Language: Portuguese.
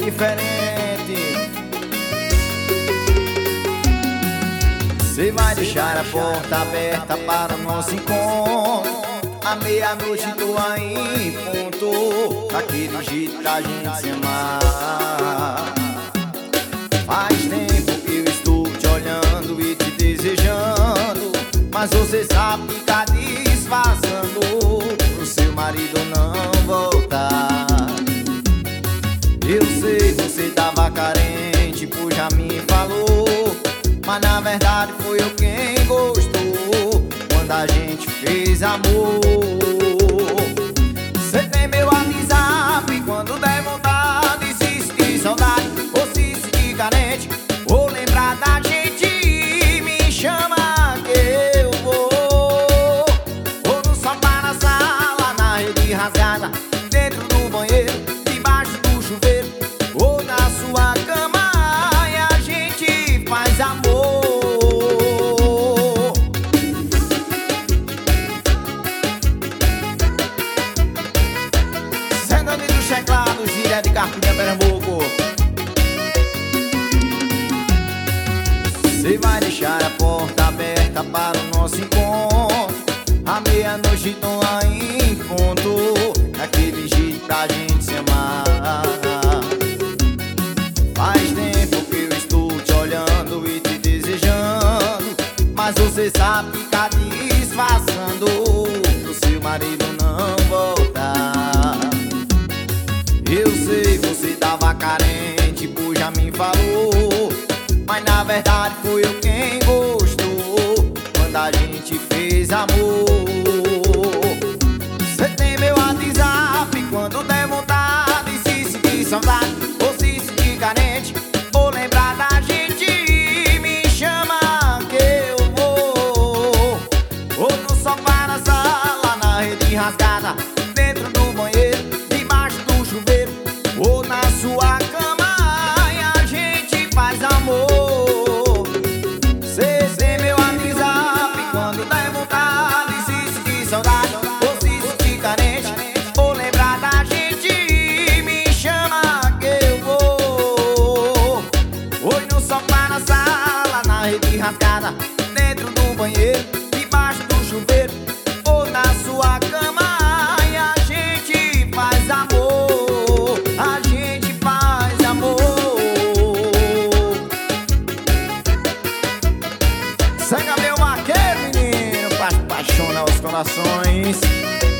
diferente. Você vai deixar a porta aberta para o nosso encontro. À meia-noite tô aí em ponto, daquele jeito pra gente se amar. Faz tempo que eu estou te olhando e te desejando, mas você sabe que tá disfarçando pro seu marido não voltar. Eu sei, você tava carente, pois já me falou, mas na verdade foi eu quem gostou quando a gente fez amor. Você tem meu WhatsApp, quando der vontade, se sentir saudade ou se sentir carente, ou lembrar da gente, me chama que eu vou. Ou no sofá na sala, na rede rasgada, dentro do banheiro, debaixo do chuveiro, ou na sua cama, e a gente faz amor. Sentando do Checlado, Gíria de Carpinha, Pernambuco. Você vai deixar a porta aberta para o nosso encontro. À meia-noite tô aí em ponto, daquele jeito pra gente se amar. Faz tempo que eu estou te olhando e te desejando, mas você sabe que tá disfarçando pro seu marido não voltar. Eu sei, você tava carente, pois já me falou, mas na verdade foi eu quem gostou quando a gente fez amor. Você tem meu WhatsApp, quando der vontade, se sentir saudade ou se sentir carente, ou lembrar da gente, me chama que eu vou. Ou no sofá na sala, na rede rasgada, dentro do banheiro, debaixo do chuveiro, ou na sua cama, e a gente faz amor. Cê tem meu WhatsApp, quando der vontade, se sentir saudade ou se sentir carente, ou lembrar da gente, me chama que eu vou. Hoje no sofá na sala, na rede rasgada, dentro do banheiro, debaixo do chuveiro, ou na sua cama, e a gente faz amor. A gente faz amor. Sanga meu vaqueiro, menino, pra apaixonar os corações.